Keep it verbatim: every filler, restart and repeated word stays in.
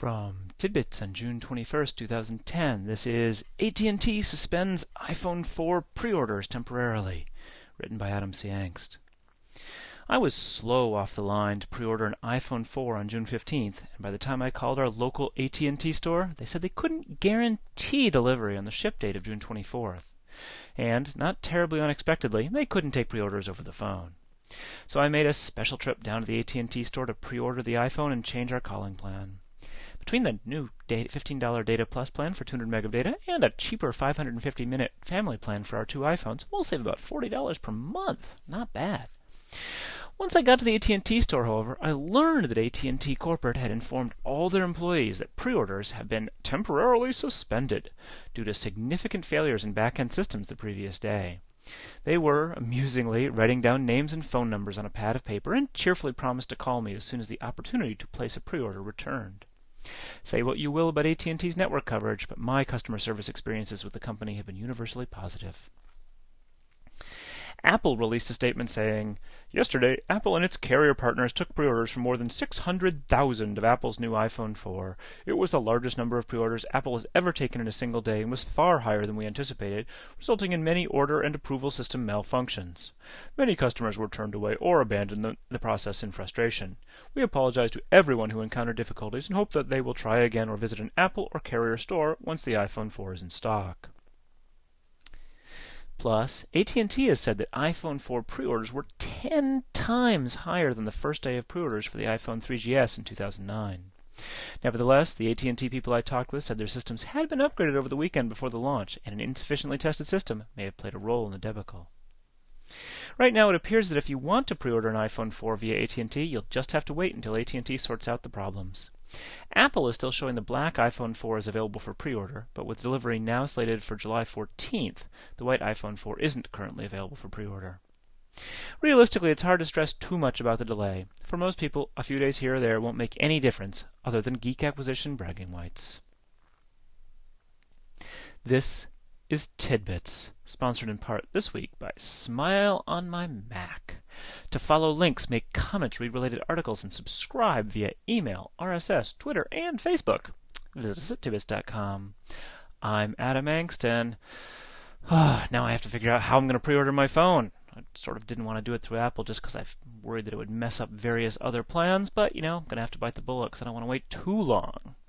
From Tidbits on June twenty-first, two thousand ten, this is A T and T suspends iPhone four pre-orders temporarily, written by Adam C. Angst. I was slow off the line to pre-order an iPhone four on June fifteenth, and by the time I called our local A T and T store, they said they couldn't guarantee delivery on the ship date of June twenty-fourth. And, not terribly unexpectedly, they couldn't take pre-orders over the phone. So I made a special trip down to the A T and T store to pre-order the iPhone and change our calling plan. Between the new fifteen dollars Data Plus plan for two hundred meg of data and a cheaper five hundred fifty minute family plan for our two iPhones, we'll save about forty dollars per month. Not bad. Once I got to the A T and T store, however, I learned that A T and T Corporate had informed all their employees that pre-orders have been temporarily suspended due to significant failures in back-end systems the previous day. They were, amusingly, writing down names and phone numbers on a pad of paper and cheerfully promised to call me as soon as the opportunity to place a pre-order returned. Say what you will about A T and T's network coverage, but my customer service experiences with the company have been universally positive. Apple released a statement saying, "Yesterday, Apple and its carrier partners took pre-orders for more than six hundred thousand of Apple's new iPhone four. It was the largest number of pre-orders Apple has ever taken in a single day and was far higher than we anticipated, resulting in many order and approval system malfunctions. Many customers were turned away or abandoned the, the process in frustration. We apologize to everyone who encountered difficulties and hope that they will try again or visit an Apple or carrier store once the iPhone four is in stock." Plus, A T and T has said that iPhone four pre-orders were ten times higher than the first day of pre-orders for the iPhone three G S in two thousand nine. Nevertheless, the A T and T people I talked with said their systems had been upgraded over the weekend before the launch, and an insufficiently tested system may have played a role in the debacle. Right now, it appears that if you want to pre-order an iPhone four via A T and T, you'll just have to wait until A T and T sorts out the problems. Apple is still showing the black iPhone four is available for pre-order, but with delivery now slated for July fourteenth, the white iPhone four isn't currently available for pre-order. Realistically, it's hard to stress too much about the delay. For most people, a few days here or there won't make any difference, other than geek acquisition bragging rights. This is Tidbits, sponsored in part this week by Smile on My Mac. To follow links, make comments, read related articles, and subscribe via email, R S S, Twitter, and Facebook. Visit us at tidbits dot com. I'm Adam Angst, and oh, now I have to figure out how I'm going to pre-order my phone. I sort of didn't want to do it through Apple just because I worried that it would mess up various other plans, but, you know, I'm going to have to bite the bullet because I don't want to wait too long.